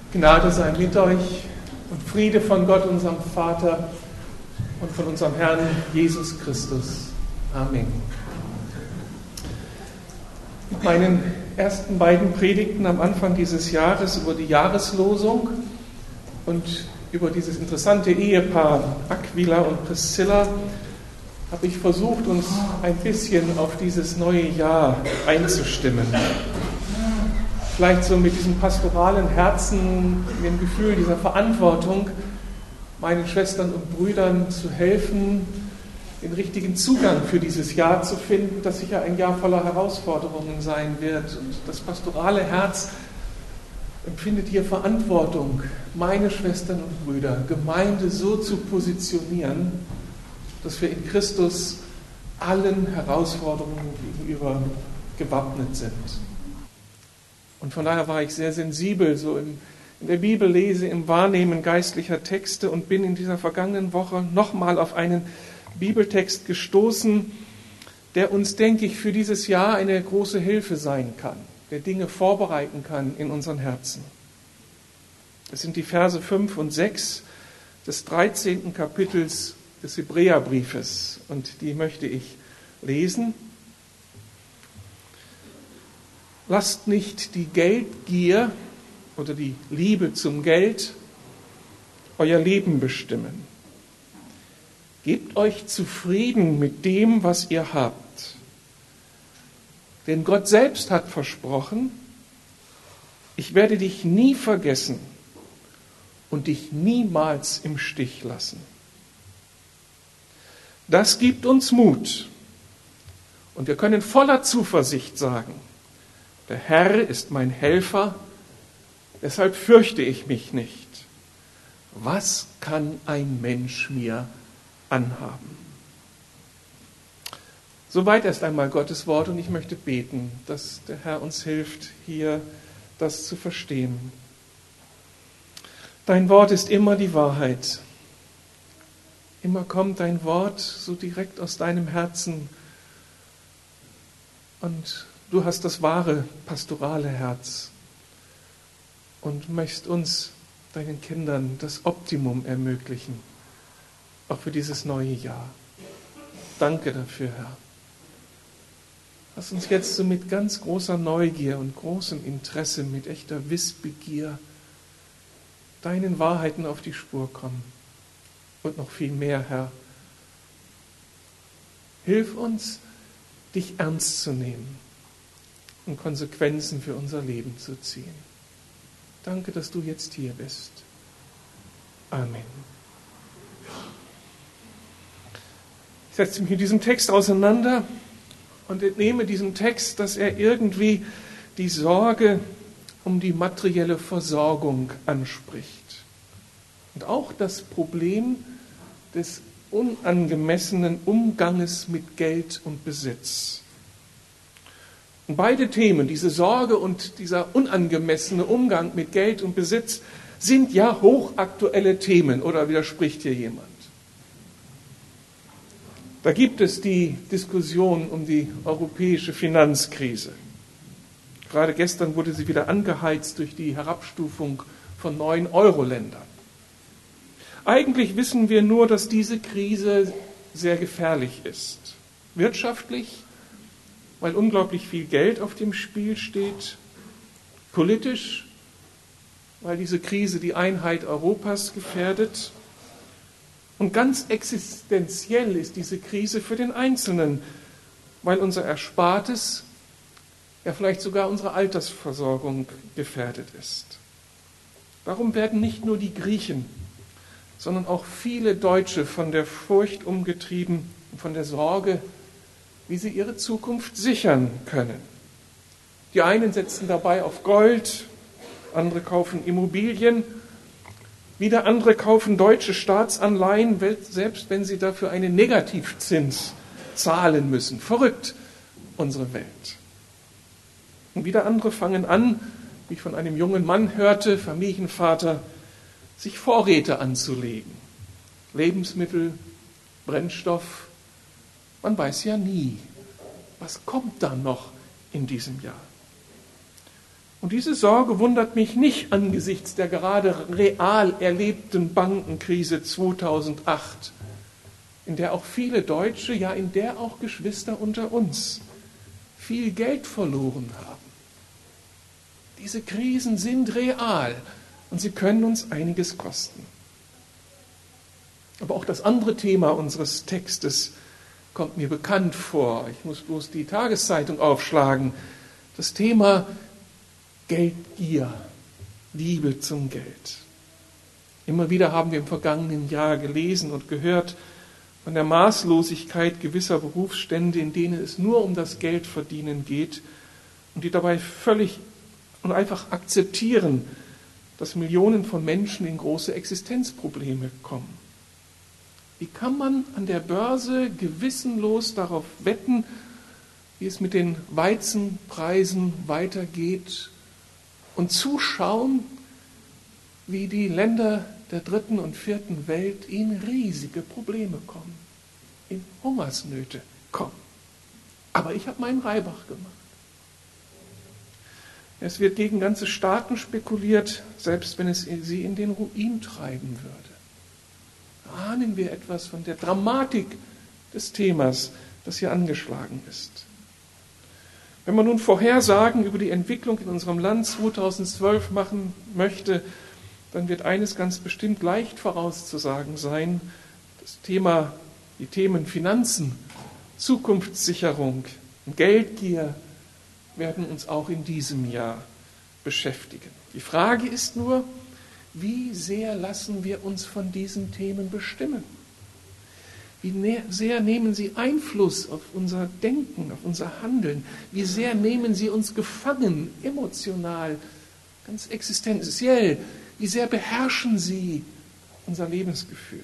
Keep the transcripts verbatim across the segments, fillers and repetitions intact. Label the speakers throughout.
Speaker 1: Gnade sei mit euch und Friede von Gott, unserem Vater und von unserem Herrn Jesus Christus. Amen. Mit meinen ersten beiden Predigten am Anfang dieses Jahres über die Jahreslosung und über dieses interessante Ehepaar Aquila und Priscilla habe ich versucht, uns ein bisschen auf dieses neue Jahr einzustimmen. Vielleicht so mit diesem pastoralen Herzen, mit dem Gefühl dieser Verantwortung, meinen Schwestern und Brüdern zu helfen, den richtigen Zugang für dieses Jahr zu finden, das sicher ein Jahr voller Herausforderungen sein wird. Und das pastorale Herz empfindet hier Verantwortung, meine Schwestern und Brüder, Gemeinde so zu positionieren, dass wir in Christus allen Herausforderungen gegenüber gewappnet sind. Und von daher war ich sehr sensibel, so im, in der Bibel lese, im Wahrnehmen geistlicher Texte und bin in dieser vergangenen Woche nochmal auf einen Bibeltext gestoßen, der uns, denke ich, für dieses Jahr eine große Hilfe sein kann, der Dinge vorbereiten kann in unseren Herzen. Es sind die Verse fünf und sechs des dreizehnten Kapitels des Hebräerbriefes und die möchte ich lesen. Lasst nicht die Geldgier oder die Liebe zum Geld euer Leben bestimmen. Gebt euch zufrieden mit dem, was ihr habt. Denn Gott selbst hat versprochen, ich werde dich nie vergessen und dich niemals im Stich lassen. Das gibt uns Mut und wir können voller Zuversicht sagen, der Herr ist mein Helfer, deshalb fürchte ich mich nicht. Was kann ein Mensch mir anhaben? Soweit erst einmal Gottes Wort und ich möchte beten, dass der Herr uns hilft, hier das zu verstehen. Dein Wort ist immer die Wahrheit. Immer kommt dein Wort so direkt aus deinem Herzen und du hast das wahre pastorale Herz und möchtest uns, deinen Kindern, das Optimum ermöglichen, auch für dieses neue Jahr. Danke dafür, Herr. Lass uns jetzt so mit ganz großer Neugier und großem Interesse, mit echter Wissbegier, deinen Wahrheiten auf die Spur kommen. Und noch viel mehr, Herr. Hilf uns, dich ernst zu nehmen und Konsequenzen für unser Leben zu ziehen. Danke, dass du jetzt hier bist. Amen. Ich setze mich mit diesem Text auseinander und entnehme diesem Text, dass er irgendwie die Sorge um die materielle Versorgung anspricht. Und auch das Problem des unangemessenen Umganges mit Geld und Besitz. Und beide Themen, diese Sorge und dieser unangemessene Umgang mit Geld und Besitz, sind ja hochaktuelle Themen, oder widerspricht hier jemand? Da gibt es die Diskussion um die europäische Finanzkrise. Gerade gestern wurde sie wieder angeheizt durch die Herabstufung von neun Euro-Ländern. Eigentlich wissen wir nur, dass diese Krise sehr gefährlich ist. Wirtschaftlich, weil unglaublich viel Geld auf dem Spiel steht. Politisch, weil diese Krise die Einheit Europas gefährdet. Und ganz existenziell ist diese Krise für den Einzelnen, weil unser Erspartes, ja vielleicht sogar unsere Altersversorgung gefährdet ist. Darum werden nicht nur die Griechen, sondern auch viele Deutsche von der Furcht umgetrieben und von der Sorge, wie sie ihre Zukunft sichern können. Die einen setzen dabei auf Gold, andere kaufen Immobilien, wieder andere kaufen deutsche Staatsanleihen, selbst wenn sie dafür einen Negativzins zahlen müssen. Verrückt, unsere Welt. Und wieder andere fangen an, wie ich von einem jungen Mann hörte, Familienvater, sich Vorräte anzulegen. Lebensmittel, Brennstoff, man weiß ja nie, was kommt da noch in diesem Jahr. Und diese Sorge wundert mich nicht angesichts der gerade real erlebten Bankenkrise zweitausendacht, in der auch viele Deutsche, ja in der auch Geschwister unter uns viel Geld verloren haben. Diese Krisen sind real und sie können uns einiges kosten. Aber auch das andere Thema unseres Textes kommt mir bekannt vor. Ich muss bloß die Tageszeitung aufschlagen. Das Thema Geldgier, Liebe zum Geld. Immer wieder haben wir im vergangenen Jahr gelesen und gehört von der Maßlosigkeit gewisser Berufsstände, in denen es nur um das Geldverdienen geht und die dabei völlig und einfach akzeptieren, dass Millionen von Menschen in große Existenzprobleme kommen. Wie kann man an der Börse gewissenlos darauf wetten, wie es mit den Weizenpreisen weitergeht und zuschauen, wie die Länder der dritten und vierten Welt in riesige Probleme kommen, in Hungersnöte kommen. Aber ich habe meinen Reibach gemacht. Es wird gegen ganze Staaten spekuliert, selbst wenn es sie in den Ruin treiben würde. Ahnen wir etwas von der Dramatik des Themas, das hier angeschlagen ist. Wenn man nun Vorhersagen über die Entwicklung in unserem Land zweitausendzwölf machen möchte, dann wird eines ganz bestimmt leicht vorauszusagen sein: das Thema, die Themen Finanzen, Zukunftssicherung und Geldgier werden uns auch in diesem Jahr beschäftigen. Die Frage ist nur, wie sehr lassen wir uns von diesen Themen bestimmen? Wie sehr nehmen sie Einfluss auf unser Denken, auf unser Handeln? Wie sehr nehmen sie uns gefangen, emotional, ganz existenziell? Wie sehr beherrschen sie unser Lebensgefühl?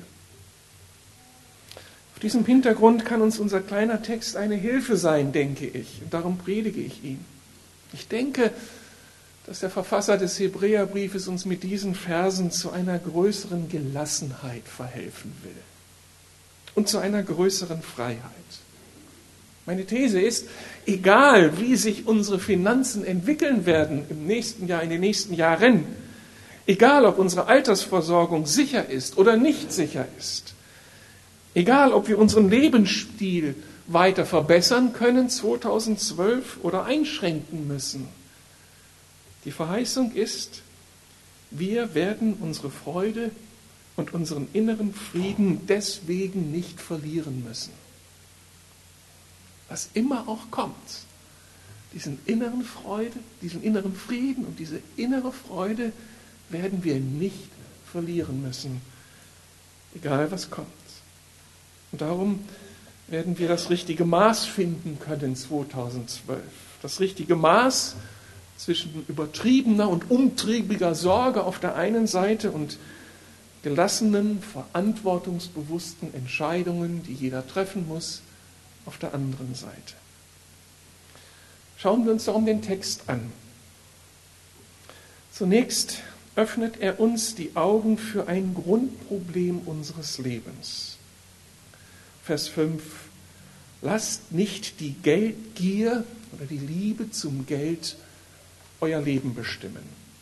Speaker 1: Auf diesem Hintergrund kann uns unser kleiner Text eine Hilfe sein, denke ich. Und darum predige ich ihn. Ich denke, dass der Verfasser des Hebräerbriefes uns mit diesen Versen zu einer größeren Gelassenheit verhelfen will und zu einer größeren Freiheit. Meine These ist, egal wie sich unsere Finanzen entwickeln werden im nächsten Jahr, in den nächsten Jahren, egal ob unsere Altersversorgung sicher ist oder nicht sicher ist, egal ob wir unseren Lebensstil weiter verbessern können zweitausendzwölf oder einschränken müssen, die Verheißung ist, wir werden unsere Freude und unseren inneren Frieden deswegen nicht verlieren müssen. Was immer auch kommt, diesen inneren Freude, diesen inneren Frieden und diese innere Freude werden wir nicht verlieren müssen, egal was kommt. Und darum werden wir das richtige Maß finden können zweitausendzwölf. Das richtige Maß zwischen übertriebener und umtriebiger Sorge auf der einen Seite und gelassenen, verantwortungsbewussten Entscheidungen, die jeder treffen muss, auf der anderen Seite. Schauen wir uns darum den Text an. Zunächst öffnet er uns die Augen für ein Grundproblem unseres Lebens. Vers fünf. Lasst nicht die Geldgier oder die Liebe zum Geld euer Leben bestimmen.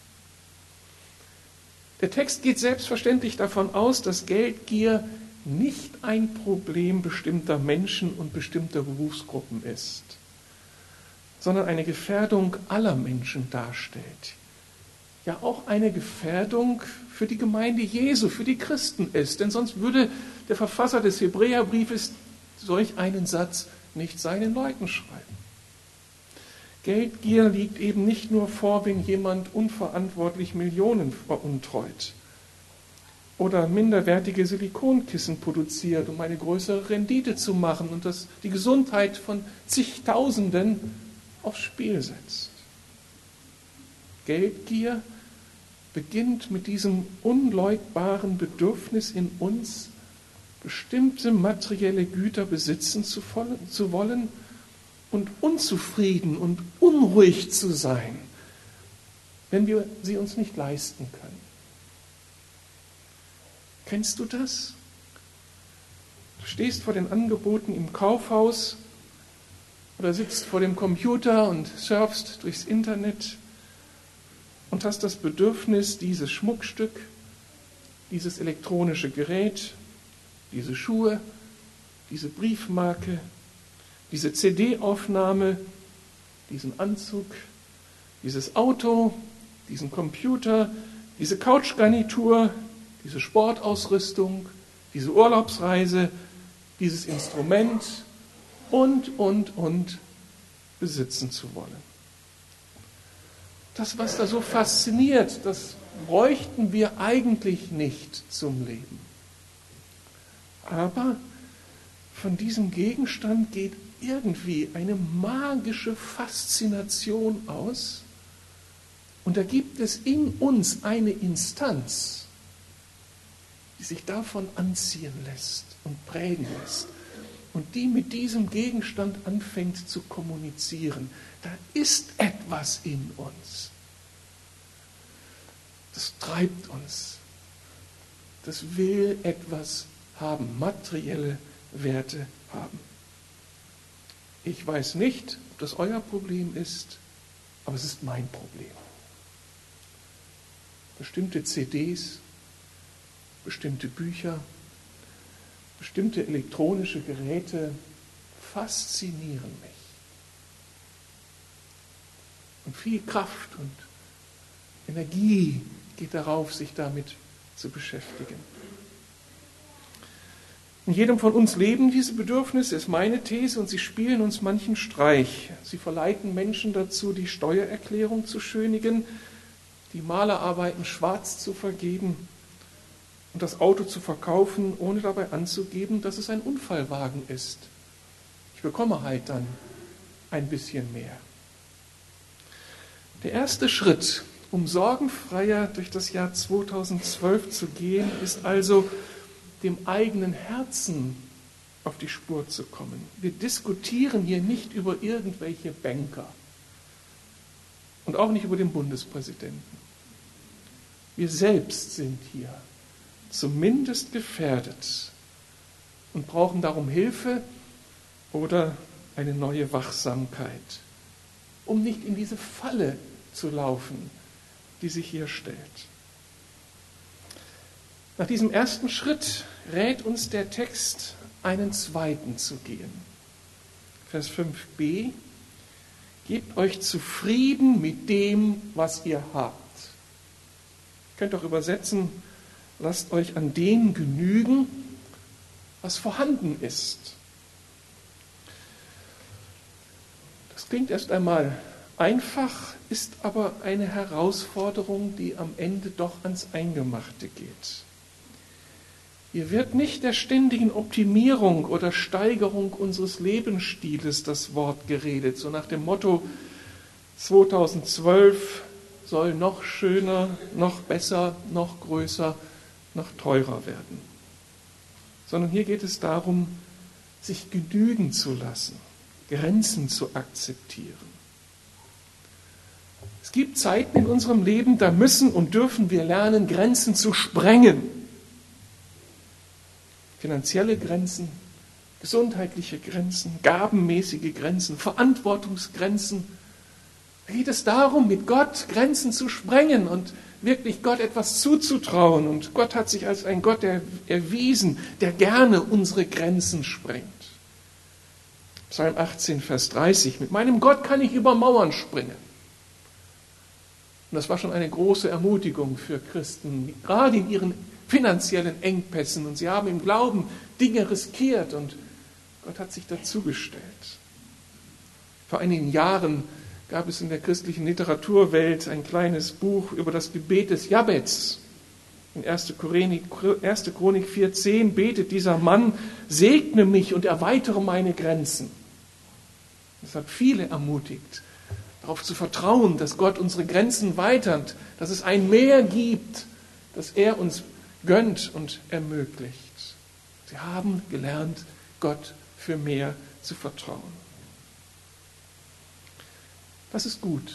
Speaker 1: Der Text geht selbstverständlich davon aus, dass Geldgier nicht ein Problem bestimmter Menschen und bestimmter Berufsgruppen ist, sondern eine Gefährdung aller Menschen darstellt. Ja, auch eine Gefährdung für die Gemeinde Jesu, für die Christen ist. Denn sonst würde der Verfasser des Hebräerbriefes solch einen Satz nicht seinen Leuten schreiben. Geldgier liegt eben nicht nur vor, wenn jemand unverantwortlich Millionen veruntreut oder minderwertige Silikonkissen produziert, um eine größere Rendite zu machen und das die Gesundheit von zigtausenden aufs Spiel setzt. Geldgier beginnt mit diesem unleugbaren Bedürfnis in uns, bestimmte materielle Güter besitzen zu wollen und unzufrieden und unruhig zu sein, wenn wir sie uns nicht leisten können. Kennst du das? Du stehst vor den Angeboten im Kaufhaus oder sitzt vor dem Computer und surfst durchs Internet und hast das Bedürfnis, dieses Schmuckstück, dieses elektronische Gerät, diese Schuhe, diese Briefmarke, diese C D-Aufnahme, diesen Anzug, dieses Auto, diesen Computer, diese Couchgarnitur, diese Sportausrüstung, diese Urlaubsreise, dieses Instrument und, und, und besitzen zu wollen. Das, was da so fasziniert, das bräuchten wir eigentlich nicht zum Leben. Aber von diesem Gegenstand geht irgendwie eine magische Faszination aus. Und da gibt es in uns eine Instanz, die sich davon anziehen lässt und prägen lässt und die mit diesem Gegenstand anfängt zu kommunizieren. Da ist etwas in uns. Das treibt uns. Das will etwas haben, materielle Werte haben. Ich weiß nicht, ob das euer Problem ist, aber es ist mein Problem. Bestimmte C Ds, bestimmte Bücher, bestimmte elektronische Geräte faszinieren mich. Und viel Kraft und Energie geht darauf, sich damit zu beschäftigen. In jedem von uns leben diese Bedürfnisse, ist meine These, und sie spielen uns manchen Streich. Sie verleiten Menschen dazu, die Steuererklärung zu schönigen, die Malerarbeiten schwarz zu vergeben und das Auto zu verkaufen, ohne dabei anzugeben, dass es ein Unfallwagen ist. Ich bekomme halt dann ein bisschen mehr. Der erste Schritt, um sorgenfreier durch das Jahr zweitausendzwölf zu gehen, ist also, dem eigenen Herzen auf die Spur zu kommen. Wir diskutieren hier nicht über irgendwelche Banker und auch nicht über den Bundespräsidenten. Wir selbst sind hier zumindest gefährdet und brauchen darum Hilfe oder eine neue Wachsamkeit, um nicht in diese Falle zu laufen, die sich hier stellt. Nach diesem ersten Schritt rät uns der Text, einen zweiten zu gehen. Vers fünf b: Gebt euch zufrieden mit dem, was ihr habt. Ihr könnt auch übersetzen, lasst euch an dem genügen, was vorhanden ist. Das klingt erst einmal einfach, ist aber eine Herausforderung, die am Ende doch ans Eingemachte geht. Hier wird nicht der ständigen Optimierung oder Steigerung unseres Lebensstiles das Wort geredet, so nach dem Motto, zweitausendzwölf soll noch schöner, noch besser, noch größer, noch teurer werden. Sondern hier geht es darum, sich genügen zu lassen, Grenzen zu akzeptieren. Es gibt Zeiten in unserem Leben, da müssen und dürfen wir lernen, Grenzen zu sprengen. Finanzielle Grenzen, gesundheitliche Grenzen, gabenmäßige Grenzen, Verantwortungsgrenzen. Da geht es darum, mit Gott Grenzen zu sprengen und wirklich Gott etwas zuzutrauen. Und Gott hat sich als ein Gott erwiesen, der gerne unsere Grenzen sprengt. Psalm achtzehn, Vers dreißig: Mit meinem Gott kann ich über Mauern springen. Und das war schon eine große Ermutigung für Christen, gerade in ihren finanziellen Engpässen. Und sie haben im Glauben Dinge riskiert und Gott hat sich dazugestellt. Vor einigen Jahren gab es in der christlichen Literaturwelt ein kleines Buch über das Gebet des Jabez. In erster Chronik vier zehn betet dieser Mann: Segne mich und erweitere meine Grenzen. Das hat viele ermutigt, darauf zu vertrauen, dass Gott unsere Grenzen weitert, dass es ein Mehr gibt, das er uns gönnt und ermöglicht. Sie haben gelernt, Gott für mehr zu vertrauen. Das ist gut.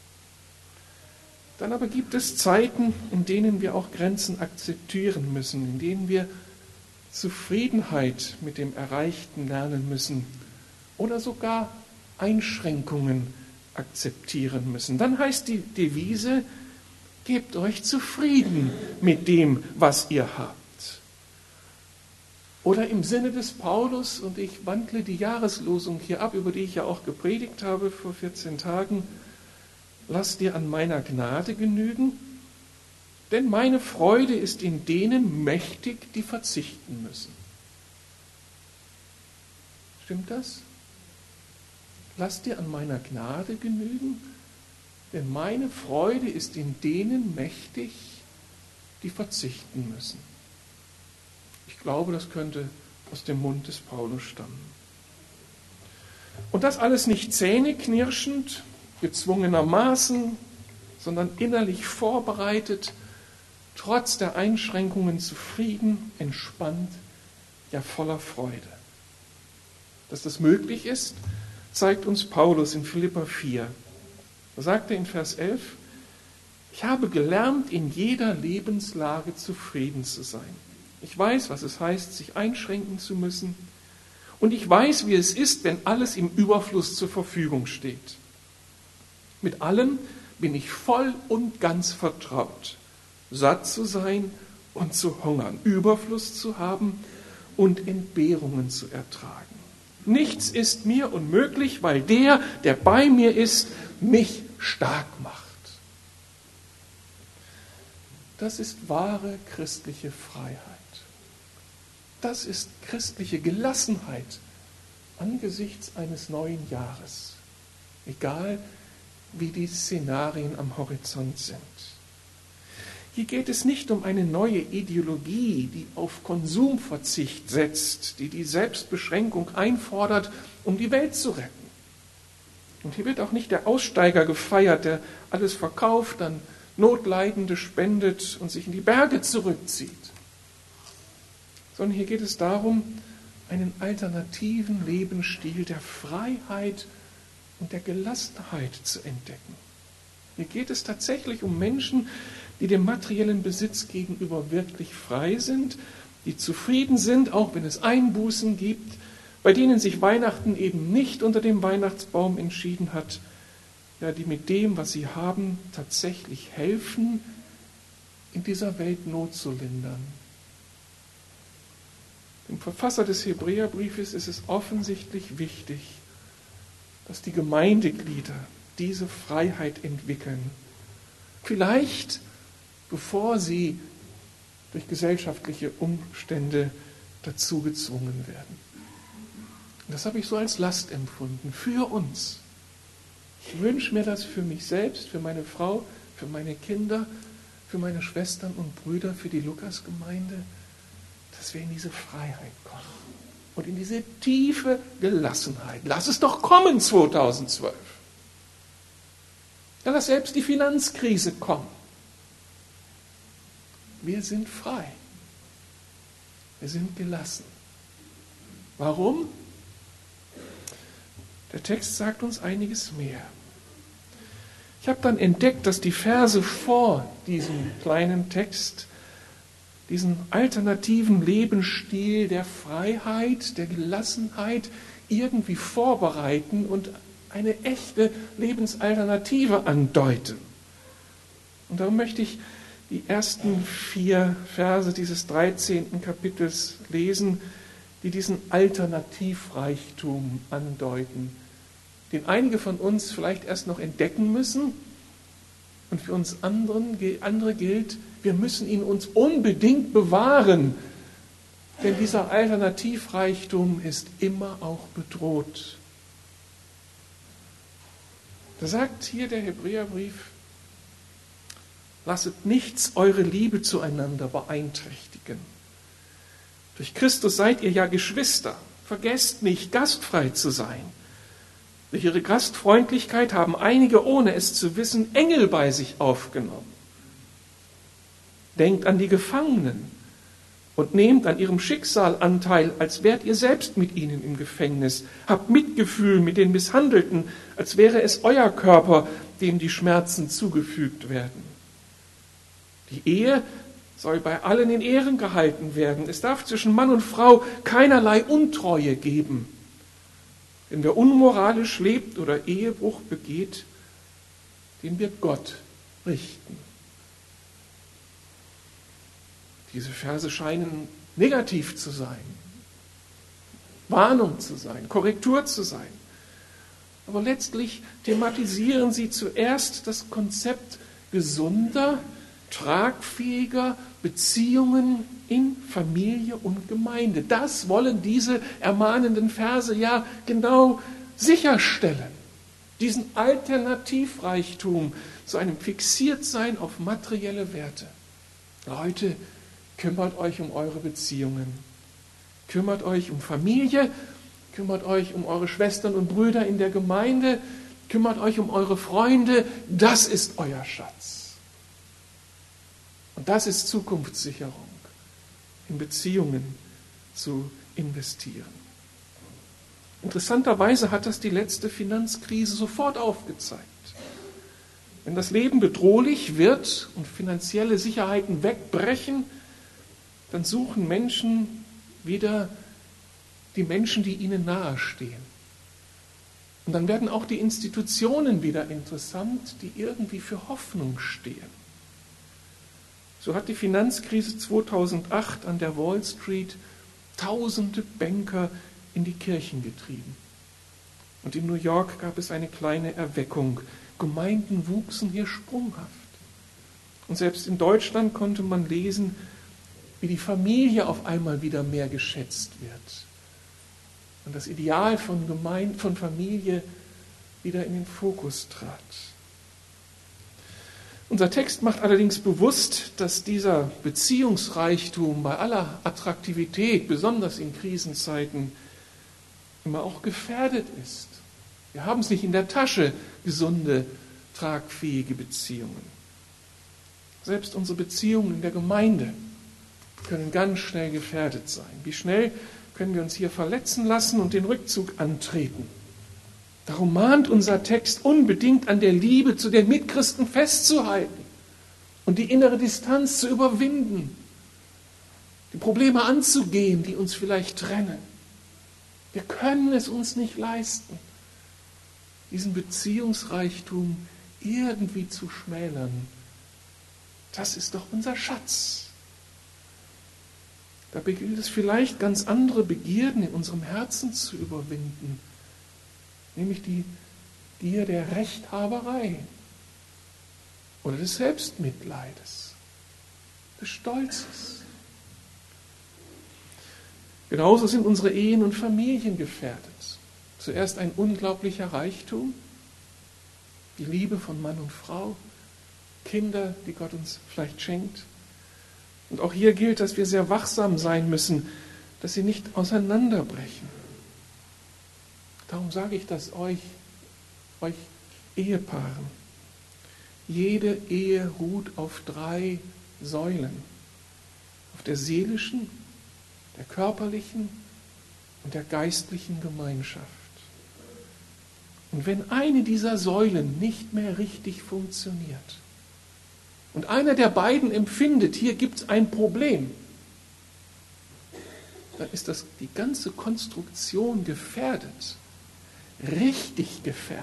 Speaker 1: Dann aber gibt es Zeiten, in denen wir auch Grenzen akzeptieren müssen, in denen wir Zufriedenheit mit dem Erreichten lernen müssen oder sogar Einschränkungen akzeptieren müssen. Dann heißt die Devise: Gebt euch zufrieden mit dem, was ihr habt. Oder im Sinne des Paulus, und ich wandle die Jahreslosung hier ab, über die ich ja auch gepredigt habe vor vierzehn Tagen, lass dir an meiner Gnade genügen, denn meine Freude ist in denen mächtig, die verzichten müssen. Stimmt das? Lass dir an meiner Gnade genügen, denn meine Freude ist in denen mächtig, die verzichten müssen. Ich glaube, das könnte aus dem Mund des Paulus stammen. Und das alles nicht zähneknirschend, gezwungenermaßen, sondern innerlich vorbereitet, trotz der Einschränkungen zufrieden, entspannt, ja voller Freude. Dass das möglich ist, zeigt uns Paulus in Philipper vier. Da sagt er in Vers elf, ich habe gelernt, in jeder Lebenslage zufrieden zu sein. Ich weiß, was es heißt, sich einschränken zu müssen. Und ich weiß, wie es ist, wenn alles im Überfluss zur Verfügung steht. Mit allem bin ich voll und ganz vertraut, satt zu sein und zu hungern, Überfluss zu haben und Entbehrungen zu ertragen. Nichts ist mir unmöglich, weil der, der bei mir ist, mich stark macht. Das ist wahre christliche Freiheit. Das ist christliche Gelassenheit angesichts eines neuen Jahres, egal wie die Szenarien am Horizont sind. Hier geht es nicht um eine neue Ideologie, die auf Konsumverzicht setzt, die die Selbstbeschränkung einfordert, um die Welt zu retten. Und hier wird auch nicht der Aussteiger gefeiert, der alles verkauft, dann Notleidende spendet und sich in die Berge zurückzieht. Sondern hier geht es darum, einen alternativen Lebensstil der Freiheit und der Gelassenheit zu entdecken. Hier geht es tatsächlich um Menschen, die dem materiellen Besitz gegenüber wirklich frei sind, die zufrieden sind, auch wenn es Einbußen gibt, bei denen sich Weihnachten eben nicht unter dem Weihnachtsbaum entschieden hat, ja, die mit dem, was sie haben, tatsächlich helfen, in dieser Welt Not zu lindern. Dem Verfasser des Hebräerbriefes ist es offensichtlich wichtig, dass die Gemeindeglieder diese Freiheit entwickeln. Vielleicht bevor sie durch gesellschaftliche Umstände dazu gezwungen werden. Und das habe ich so als Last empfunden, für uns. Ich wünsche mir das für mich selbst, für meine Frau, für meine Kinder, für meine Schwestern und Brüder, für die Lukasgemeinde, dass wir in diese Freiheit kommen und in diese tiefe Gelassenheit. Lass es doch kommen zweitausendzwölf. Ja, lass selbst die Finanzkrise kommen. Wir sind frei. Wir sind gelassen. Warum? Der Text sagt uns einiges mehr. Ich habe dann entdeckt, dass die Verse vor diesem kleinen Text diesen alternativen Lebensstil der Freiheit, der Gelassenheit irgendwie vorbereiten und eine echte Lebensalternative andeuten. Und darum möchte ich die ersten vier Verse dieses dreizehnten Kapitels lesen, die diesen Alternativreichtum andeuten, den einige von uns vielleicht erst noch entdecken müssen und für uns anderen, andere gilt, wir müssen ihn uns unbedingt bewahren, denn dieser Alternativreichtum ist immer auch bedroht. Da sagt hier der Hebräerbrief, lasset nichts eure Liebe zueinander beeinträchtigen. Durch Christus seid ihr ja Geschwister. Vergesst nicht, gastfrei zu sein. Durch ihre Gastfreundlichkeit haben einige, ohne es zu wissen, Engel bei sich aufgenommen. Denkt an die Gefangenen und nehmt an ihrem Schicksal Anteil, als wärt ihr selbst mit ihnen im Gefängnis. Habt Mitgefühl mit den Misshandelten, als wäre es euer Körper, dem die Schmerzen zugefügt werden. Die Ehe soll bei allen in Ehren gehalten werden. Es darf zwischen Mann und Frau keinerlei Untreue geben. Denn wer unmoralisch lebt oder Ehebruch begeht, den wird Gott richten. Diese Verse scheinen negativ zu sein, Warnung zu sein, Korrektur zu sein. Aber letztlich thematisieren sie zuerst das Konzept gesunder, tragfähiger Beziehungen in Familie und Gemeinde. Das wollen diese ermahnenden Verse ja genau sicherstellen. Diesen Alternativreichtum zu einem Fixiertsein auf materielle Werte. Leute, kümmert euch um eure Beziehungen. Kümmert euch um Familie, kümmert euch um eure Schwestern und Brüder in der Gemeinde, kümmert euch um eure Freunde. Das ist euer Schatz. Und das ist Zukunftssicherung, in Beziehungen zu investieren. Interessanterweise hat das die letzte Finanzkrise sofort aufgezeigt. Wenn das Leben bedrohlich wird und finanzielle Sicherheiten wegbrechen, dann suchen Menschen wieder die Menschen, die ihnen nahestehen. Und dann werden auch die Institutionen wieder interessant, die irgendwie für Hoffnung stehen. So hat die Finanzkrise zweitausendacht an der Wall Street tausende Banker in die Kirchen getrieben. Und in New York gab es eine kleine Erweckung. Gemeinden wuchsen hier sprunghaft. Und selbst in Deutschland konnte man lesen, wie die Familie auf einmal wieder mehr geschätzt wird. Und das Ideal von Gemeinde, von Familie wieder in den Fokus trat. Unser Text macht allerdings bewusst, dass dieser Beziehungsreichtum bei aller Attraktivität, besonders in Krisenzeiten, immer auch gefährdet ist. Wir haben es nicht in der Tasche, gesunde, tragfähige Beziehungen. Selbst unsere Beziehungen in der Gemeinde können ganz schnell gefährdet sein. Wie schnell können wir uns hier verletzen lassen und den Rückzug antreten? Darum mahnt unser Text unbedingt an der Liebe zu den Mitchristen festzuhalten und die innere Distanz zu überwinden, die Probleme anzugehen, die uns vielleicht trennen. Wir können es uns nicht leisten, diesen Beziehungsreichtum irgendwie zu schmälern. Das ist doch unser Schatz. Dabei gilt es vielleicht, ganz andere Begierden in unserem Herzen zu überwinden, nämlich die Gier der Rechthaberei oder des Selbstmitleides, des Stolzes. Genauso sind unsere Ehen und Familien gefährdet. Zuerst ein unglaublicher Reichtum, die Liebe von Mann und Frau, Kinder, die Gott uns vielleicht schenkt. Und auch hier gilt, dass wir sehr wachsam sein müssen, dass sie nicht auseinanderbrechen. Darum sage ich das euch, euch Ehepaaren. Jede Ehe ruht auf drei Säulen. Auf der seelischen, der körperlichen und der geistlichen Gemeinschaft. Und wenn eine dieser Säulen nicht mehr richtig funktioniert und einer der beiden empfindet, hier gibt es ein Problem, dann ist das die ganze Konstruktion gefährdet, richtig gefährdet.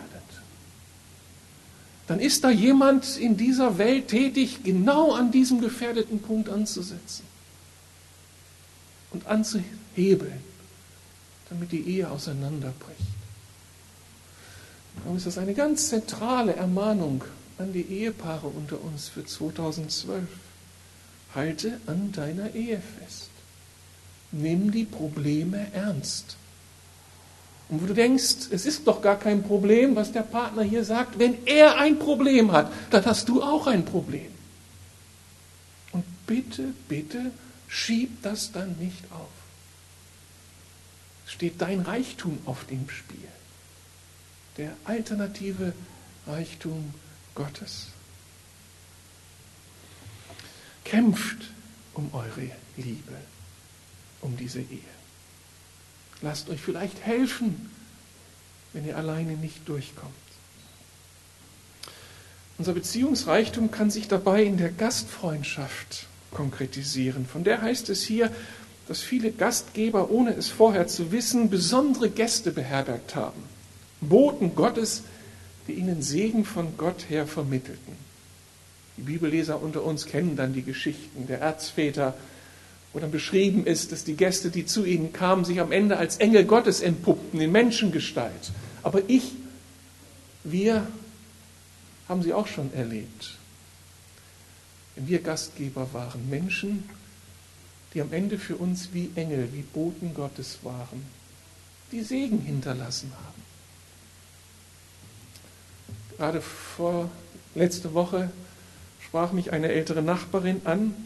Speaker 1: Dann ist da jemand in dieser Welt tätig, genau an diesem gefährdeten Punkt anzusetzen und anzuhebeln, damit die Ehe auseinanderbricht. Darum ist das eine ganz zentrale Ermahnung an die Ehepaare unter uns für zweitausendzwölf. Halte an deiner Ehe fest. Nimm die Probleme ernst. Und wo du denkst, es ist doch gar kein Problem, was der Partner hier sagt, wenn er ein Problem hat, dann hast du auch ein Problem. Und bitte, bitte, schieb das dann nicht auf. Es steht dein Reichtum auf dem Spiel. Der alternative Reichtum Gottes. Kämpft um eure Liebe, um diese Ehe. Lasst euch vielleicht helfen, wenn ihr alleine nicht durchkommt. Unser Beziehungsreichtum kann sich dabei in der Gastfreundschaft konkretisieren. Von der heißt es hier, dass viele Gastgeber, ohne es vorher zu wissen, besondere Gäste beherbergt haben. Boten Gottes, die ihnen Segen von Gott her vermittelten. Die Bibelleser unter uns kennen dann die Geschichten der Erzväter wo dann beschrieben ist, dass die Gäste, die zu ihnen kamen, sich am Ende als Engel Gottes entpuppten, in Menschengestalt. Aber ich, wir haben sie auch schon erlebt. Wenn wir Gastgeber waren, Menschen, die am Ende für uns wie Engel, wie Boten Gottes waren, die Segen hinterlassen haben. Gerade vor letzte Woche sprach mich eine ältere Nachbarin an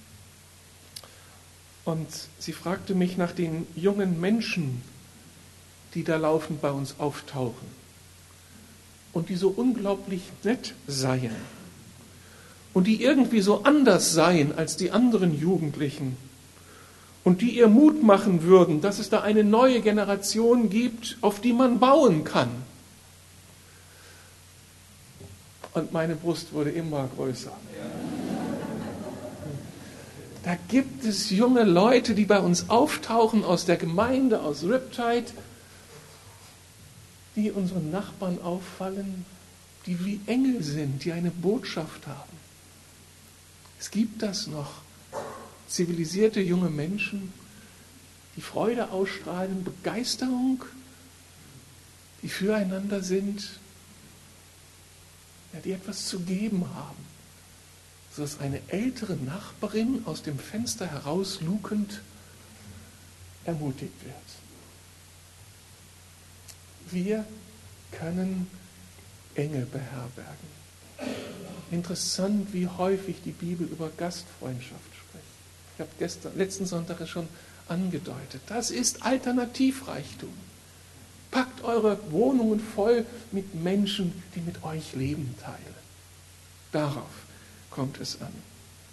Speaker 1: und sie fragte mich nach den jungen Menschen, die da laufend bei uns auftauchen und die so unglaublich nett seien und die irgendwie so anders seien als die anderen Jugendlichen und die ihr Mut machen würden, dass es da eine neue Generation gibt, auf die man bauen kann. Und meine Brust wurde immer größer. Da gibt es junge Leute, die bei uns auftauchen aus der Gemeinde, aus Riptide, die unseren Nachbarn auffallen, die wie Engel sind, die eine Botschaft haben. Es gibt das noch. Zivilisierte junge Menschen, die Freude ausstrahlen, Begeisterung, die füreinander sind, ja, die etwas zu geben haben, sodass eine ältere Nachbarin aus dem Fenster herauslugend ermutigt wird. Wir können Engel beherbergen. Interessant, wie häufig die Bibel über Gastfreundschaft spricht. Ich habe gestern, letzten Sonntag es schon angedeutet. Das ist Alternativreichtum. Packt eure Wohnungen voll mit Menschen, die mit euch Leben teilen. Darauf kommt es an.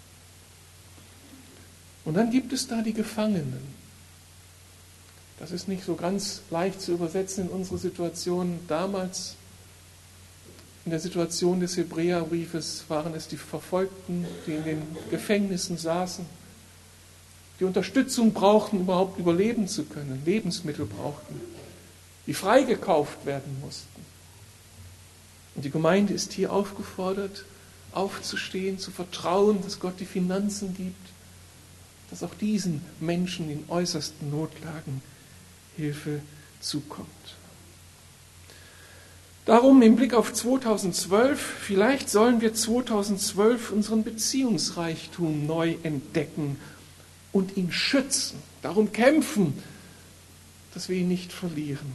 Speaker 1: Und dann gibt es da die Gefangenen. Das ist nicht so ganz leicht zu übersetzen in unsere Situation. Damals, in der Situation des Hebräerbriefes, waren es die Verfolgten, die in den Gefängnissen saßen, die Unterstützung brauchten, überhaupt überleben zu können, Lebensmittel brauchten, die freigekauft werden mussten. Und die Gemeinde ist hier aufgefordert, aufzustehen, zu vertrauen, dass Gott die Finanzen gibt, dass auch diesen Menschen in äußersten Notlagen Hilfe zukommt. Darum im Blick auf zweitausendzwölf, vielleicht sollen wir zweitausendzwölf unseren Beziehungsreichtum neu entdecken und ihn schützen, darum kämpfen, dass wir ihn nicht verlieren.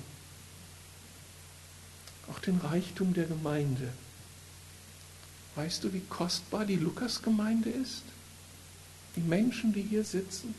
Speaker 1: Auch den Reichtum der Gemeinde. Weißt du, wie kostbar die Lukasgemeinde ist? Die Menschen, die hier sitzen?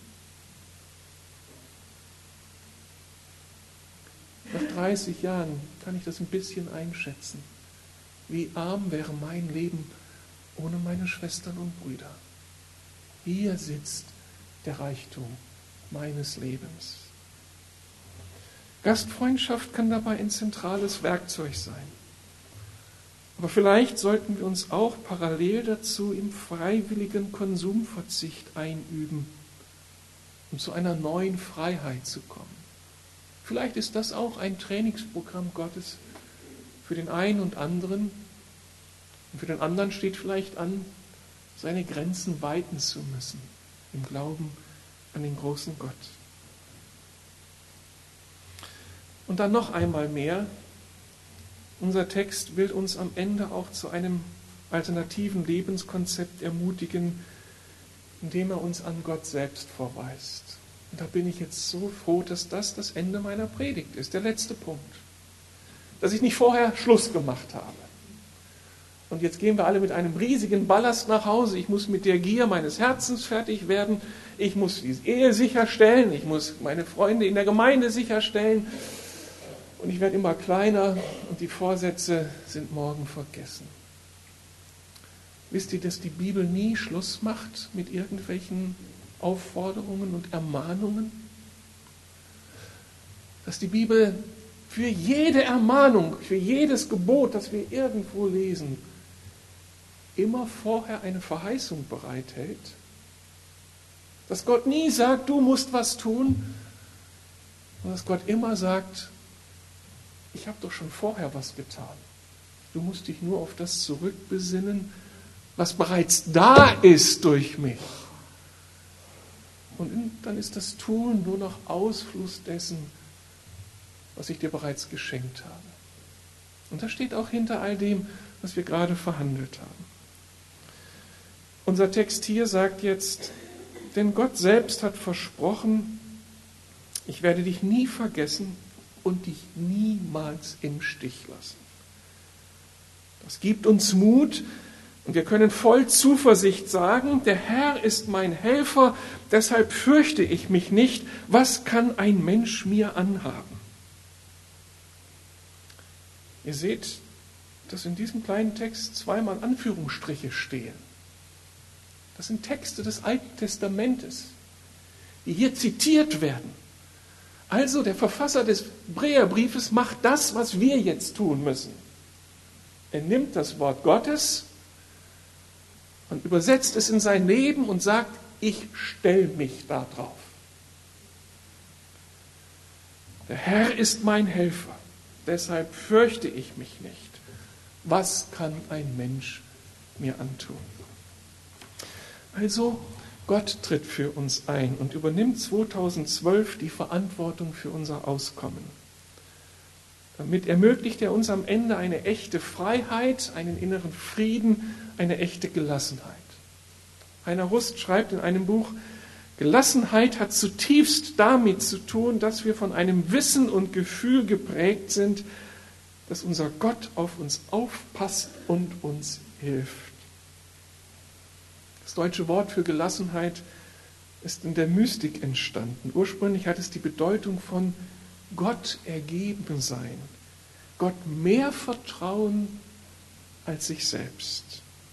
Speaker 1: Nach dreißig Jahren kann ich das ein bisschen einschätzen. Wie arm wäre mein Leben ohne meine Schwestern und Brüder. Hier sitzt der Reichtum meines Lebens. Gastfreundschaft kann dabei ein zentrales Werkzeug sein. Aber vielleicht sollten wir uns auch parallel dazu im freiwilligen Konsumverzicht einüben, um zu einer neuen Freiheit zu kommen. Vielleicht ist das auch ein Trainingsprogramm Gottes für den einen und anderen. Und für den anderen steht vielleicht an, seine Grenzen weiten zu müssen im Glauben an den großen Gott. Und dann noch einmal mehr, unser Text will uns am Ende auch zu einem alternativen Lebenskonzept ermutigen, indem er uns an Gott selbst verweist. Und da bin ich jetzt so froh, dass das das Ende meiner Predigt ist, der letzte Punkt. Dass ich nicht vorher Schluss gemacht habe. Und jetzt gehen wir alle mit einem riesigen Ballast nach Hause. Ich muss mit der Gier meines Herzens fertig werden. Ich muss die Ehe sicherstellen. Ich muss meine Freunde in der Gemeinde sicherstellen. Und ich werde immer kleiner und die Vorsätze sind morgen vergessen. Wisst ihr, dass die Bibel nie Schluss macht mit irgendwelchen Aufforderungen und Ermahnungen? Dass die Bibel für jede Ermahnung, für jedes Gebot, das wir irgendwo lesen, immer vorher eine Verheißung bereithält. Dass Gott nie sagt, du musst was tun, sondern dass Gott immer sagt, ich habe doch schon vorher was getan. Du musst dich nur auf das zurückbesinnen, was bereits da ist durch mich. Und dann ist das Tun nur noch Ausfluss dessen, was ich dir bereits geschenkt habe. Und das steht auch hinter all dem, was wir gerade verhandelt haben. Unser Text hier sagt jetzt, denn Gott selbst hat versprochen, ich werde dich nie vergessen und dich niemals im Stich lassen. Das gibt uns Mut und wir können voll Zuversicht sagen, der Herr ist mein Helfer, deshalb fürchte ich mich nicht. Was kann ein Mensch mir anhaben? Ihr seht, dass in diesem kleinen Text zweimal Anführungsstriche stehen. Das sind Texte des Alten Testamentes, die hier zitiert werden. Also der Verfasser des Hebräerbriefes macht das, was wir jetzt tun müssen. Er nimmt das Wort Gottes und übersetzt es in sein Leben und sagt, ich stelle mich da drauf. Der Herr ist mein Helfer, deshalb fürchte ich mich nicht. Was kann ein Mensch mir antun? Also, Gott tritt für uns ein und übernimmt zweitausendzwölf die Verantwortung für unser Auskommen. Damit ermöglicht er uns am Ende eine echte Freiheit, einen inneren Frieden, eine echte Gelassenheit. Heiner Rust schreibt in einem Buch, Gelassenheit hat zutiefst damit zu tun, dass wir von einem Wissen und Gefühl geprägt sind, dass unser Gott auf uns aufpasst und uns hilft. Das deutsche Wort für Gelassenheit ist in der Mystik entstanden. Ursprünglich hat es die Bedeutung von Gott ergeben sein, Gott mehr vertrauen als sich selbst.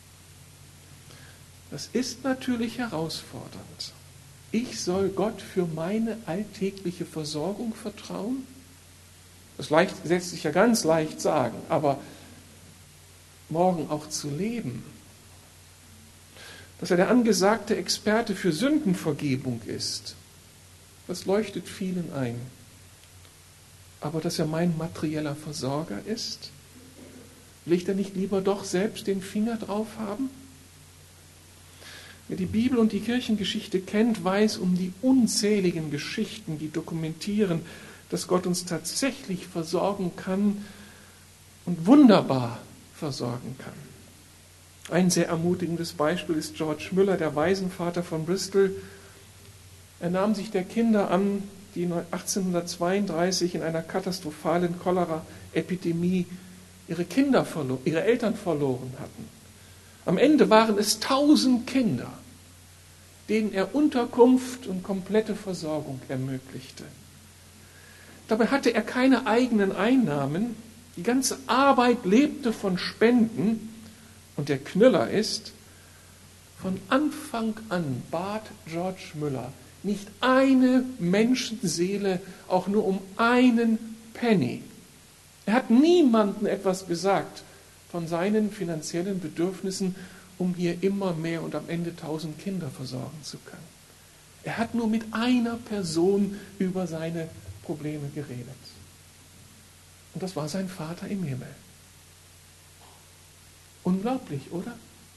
Speaker 1: Das ist natürlich herausfordernd. Ich soll Gott für meine alltägliche Versorgung vertrauen? Das leicht, lässt sich ja ganz leicht sagen, aber morgen auch zu leben. Dass er der angesagte Experte für Sündenvergebung ist, das leuchtet vielen ein. Aber dass er mein materieller Versorger ist, will ich da nicht lieber doch selbst den Finger drauf haben? Wer die Bibel und die Kirchengeschichte kennt, weiß um die unzähligen Geschichten, die dokumentieren, dass Gott uns tatsächlich versorgen kann und wunderbar versorgen kann. Ein sehr ermutigendes Beispiel ist George Müller, der Waisenvater von Bristol. Er nahm sich der Kinder an, die achtzehnhundertzweiunddreißig in einer katastrophalen Cholera-Epidemie ihre Kinder verloren, ihre Eltern verloren hatten. Am Ende waren es tausend Kinder, denen er Unterkunft und komplette Versorgung ermöglichte. Dabei hatte er keine eigenen Einnahmen. Die ganze Arbeit lebte von Spenden. Und der Knüller ist, von Anfang an bat George Müller nicht eine Menschenseele, auch nur um einen Penny. Er hat niemandem etwas gesagt von seinen finanziellen Bedürfnissen, um hier immer mehr und am Ende tausend Kinder versorgen zu können. Er hat nur mit einer Person über seine Probleme geredet. Und das war sein Vater im Himmel. Unglaublich, oder?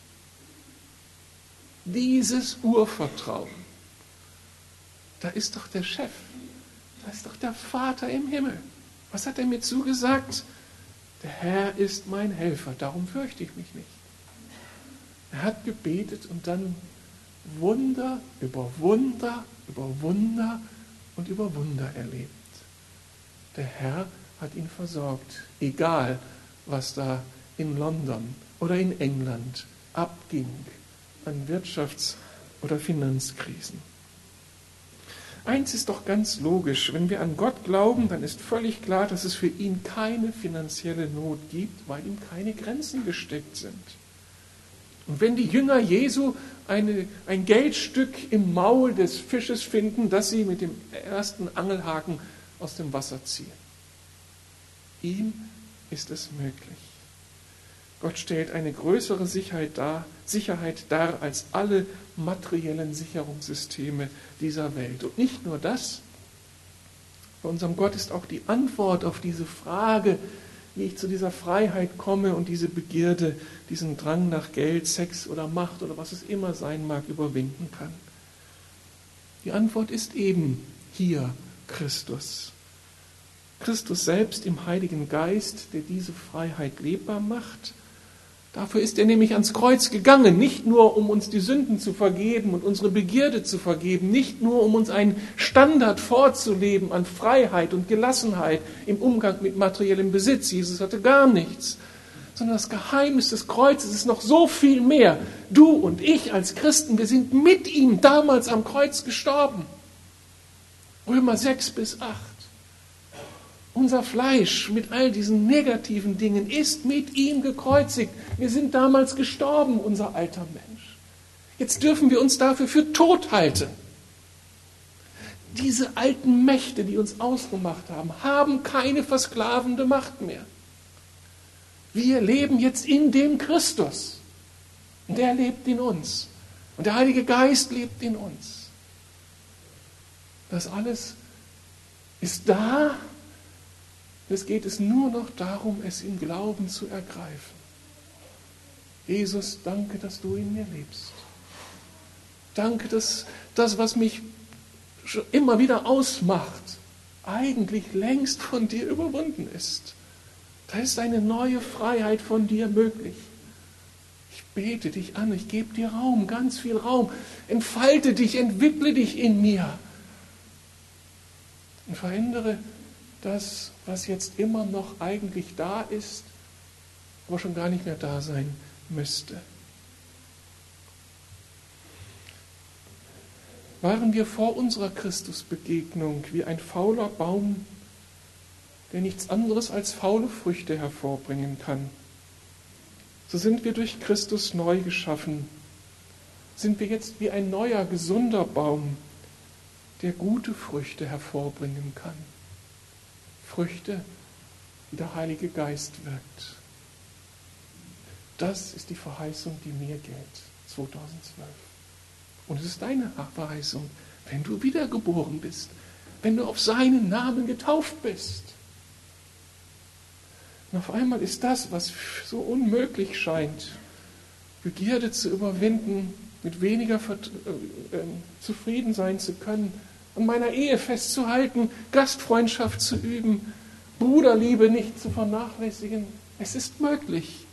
Speaker 1: Dieses Urvertrauen, da ist doch der Chef, da ist doch der Vater im Himmel. Was hat er mir zugesagt? Der Herr ist mein Helfer, darum fürchte ich mich nicht. Er hat gebetet und dann Wunder über Wunder, über Wunder und über Wunder erlebt. Der Herr hat ihn versorgt, egal was da in London oder in England abging an Wirtschafts- oder Finanzkrisen. Eins ist doch ganz logisch, wenn wir an Gott glauben, dann ist völlig klar, dass es für ihn keine finanzielle Not gibt, weil ihm keine Grenzen gesteckt sind. Und wenn die Jünger Jesu eine, ein Geldstück im Maul des Fisches finden, das sie mit dem ersten Angelhaken aus dem Wasser ziehen, ihm ist es möglich. Gott stellt eine größere Sicherheit dar, Sicherheit dar als alle materiellen Sicherungssysteme dieser Welt. Und nicht nur das, bei unserem Gott ist auch die Antwort auf diese Frage, wie ich zu dieser Freiheit komme und diese Begierde, diesen Drang nach Geld, Sex oder Macht oder was es immer sein mag, überwinden kann. Die Antwort ist eben hier Christus. Christus selbst im Heiligen Geist, der diese Freiheit lebbar macht. Dafür ist er nämlich ans Kreuz gegangen, nicht nur um uns die Sünden zu vergeben und unsere Begierde zu vergeben, nicht nur um uns einen Standard vorzuleben an Freiheit und Gelassenheit im Umgang mit materiellem Besitz. Jesus hatte gar nichts. Sondern das Geheimnis des Kreuzes ist noch so viel mehr. Du und ich als Christen, wir sind mit ihm damals am Kreuz gestorben. Römer sechs bis acht. Unser Fleisch mit all diesen negativen Dingen ist mit ihm gekreuzigt. Wir sind damals gestorben, unser alter Mensch. Jetzt dürfen wir uns dafür für tot halten. Diese alten Mächte, die uns ausgemacht haben, haben keine versklavende Macht mehr. Wir leben jetzt in dem Christus. Und der lebt in uns. Und der Heilige Geist lebt in uns. Das alles ist da. Es geht es nur noch darum, es im Glauben zu ergreifen. Jesus, danke, dass du in mir lebst. Danke, dass das, was mich schon immer wieder ausmacht, eigentlich längst von dir überwunden ist. Da ist eine neue Freiheit von dir möglich. Ich bete dich an, ich gebe dir Raum, ganz viel Raum. Entfalte dich, entwickle dich in mir. Und verändere das, was jetzt immer noch eigentlich da ist, aber schon gar nicht mehr da sein müsste. Waren wir vor unserer Christusbegegnung wie ein fauler Baum, der nichts anderes als faule Früchte hervorbringen kann, so sind wir durch Christus neu geschaffen. Sind wir jetzt wie ein neuer, gesunder Baum, der gute Früchte hervorbringen kann. Früchte, die der Heilige Geist wirkt. Das ist die Verheißung, die mir gilt, zweitausendzwölf. Und es ist deine Verheißung, wenn du wiedergeboren bist, wenn du auf seinen Namen getauft bist. Und auf einmal ist das, was so unmöglich scheint, Begierde zu überwinden, mit weniger äh, äh, zufrieden sein zu können, an meiner Ehe festzuhalten, Gastfreundschaft zu üben, Bruderliebe nicht zu vernachlässigen. Es ist möglich.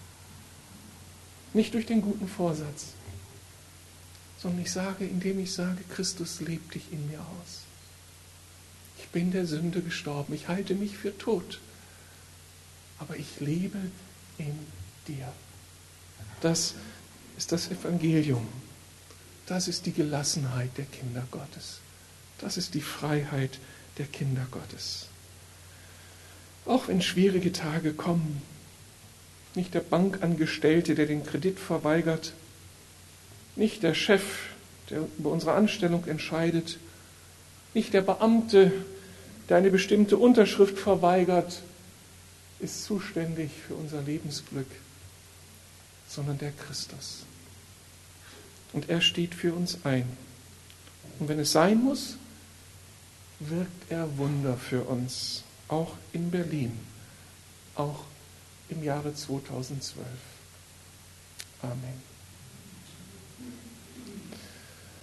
Speaker 1: Nicht durch den guten Vorsatz, sondern ich sage, indem ich sage, Christus lebt dich in mir aus. Ich bin der Sünde gestorben, ich halte mich für tot, aber ich lebe in dir. Das ist das Evangelium. Das ist die Gelassenheit der Kinder Gottes. Das ist die Freiheit der Kinder Gottes. Auch wenn schwierige Tage kommen, nicht der Bankangestellte, der den Kredit verweigert, nicht der Chef, der über unsere Anstellung entscheidet, nicht der Beamte, der eine bestimmte Unterschrift verweigert, ist zuständig für unser Lebensglück, sondern der Christus. Und er steht für uns ein. Und wenn es sein muss, wirkt er Wunder für uns, auch in Berlin, auch im Jahre zweitausendzwölf. Amen.